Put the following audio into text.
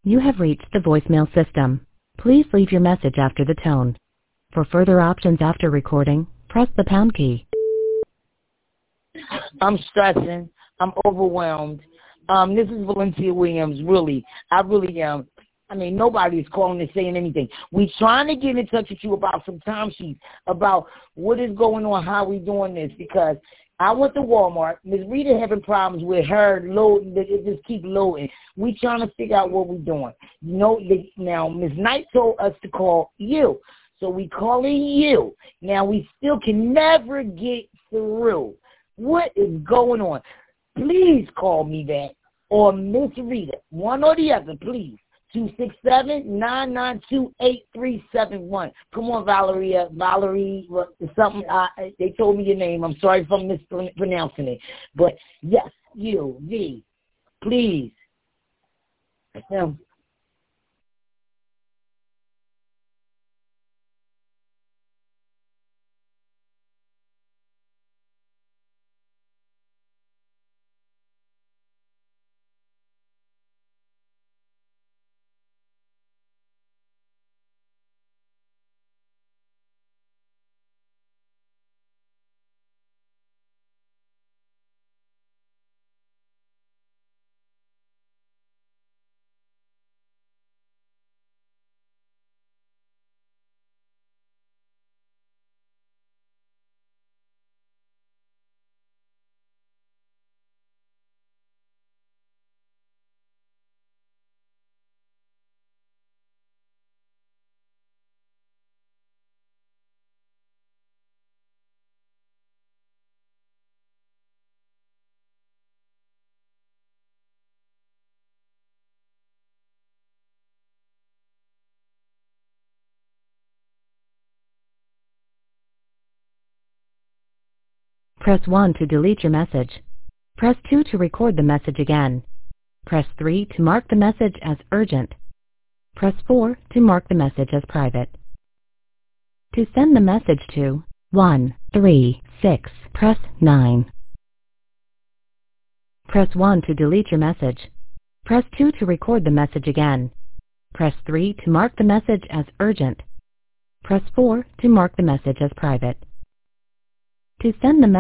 You have reached the voicemail system. Please leave your message after the tone. For further options after recording, press the pound key. I'm stressing. I'm overwhelmed. This is Valencia Williams, really. I really am. I mean, nobody's calling and saying anything. We trying to get in touch with you about some timesheets, about what is going on, how we doing this, because I went to Walmart. Ms. Rita having problems with her loading. It just keep loading. We trying to figure out what we doing. Now, Ms. Knight told us to call you. So we calling you. Now, we still can never get through. What is going on? Please call me back or Miss Rita, one or the other, please. 267-992-8371. Come on, Valerie, something. They told me your name. I'm sorry if I'm mispronouncing it. But, yes, you, V, please. Press 1 to delete your message. Press 2 to record the message again. Press 3 to mark the message as urgent. Press 4 to mark the message as private. To send the message to 136, press 9. Press 1 to delete your message. Press 2 to record the message again. Press 3 to mark the message as urgent. Press 4 to mark the message as private. To send the message